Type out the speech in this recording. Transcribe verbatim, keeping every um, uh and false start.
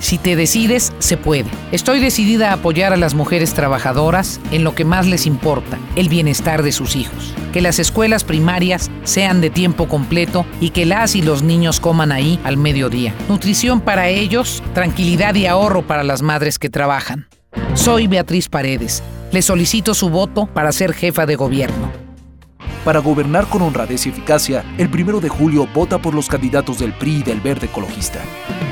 Si te decides, se puede. Estoy decidida a apoyar a las mujeres trabajadoras en lo que más les importa, el bienestar de sus hijos. Que las escuelas primarias sean de tiempo completo y que las y los niños coman ahí al mediodía. Nutrición para ellos, tranquilidad y ahorro para las madres que trabajan. Soy Beatriz Paredes. Le solicito su voto para ser jefa de gobierno. Para gobernar con honradez y eficacia, el primero de julio vota por los candidatos del P R I y del Verde Ecologista.